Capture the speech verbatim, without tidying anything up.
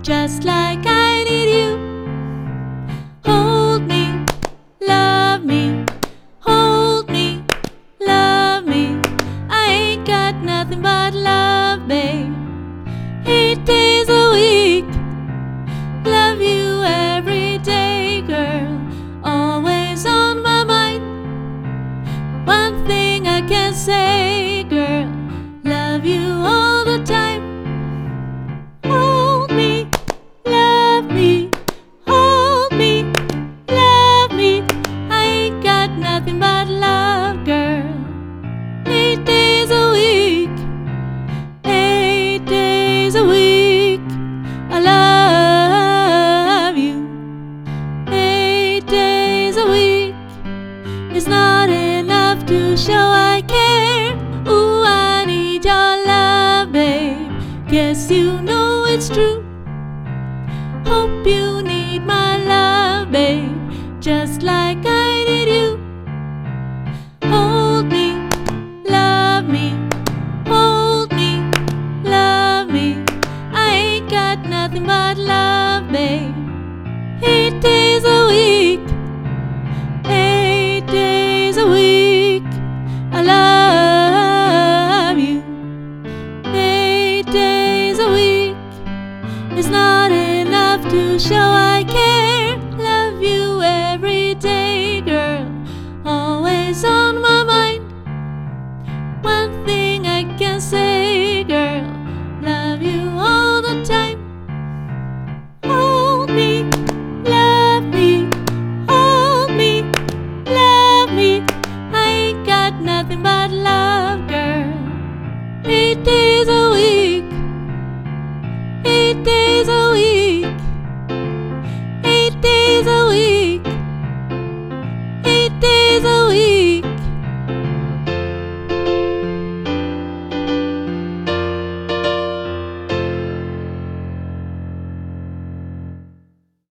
just like I need you. Hold me, love me, hold me, love me. I ain't got nothing but love, babe. Eight days a week, love you every day, girl. Always on my mind. One thing I can say, girl, love you all the time. Hold me, love me, hold me, love me. I ain't got nothing but love, girl. Eight days a week, eight days a week, I love you. Eight days a week is not enough to show I care. Ooh, I need your love, babe. Guess you know it's true. Hope you need my love, babe, just like I need you. Hold me, love me, hold me, love me. I ain't got nothing but love, babe. Eight days a week, eight days a week, I love you. Eight days a week is not enough to show I care.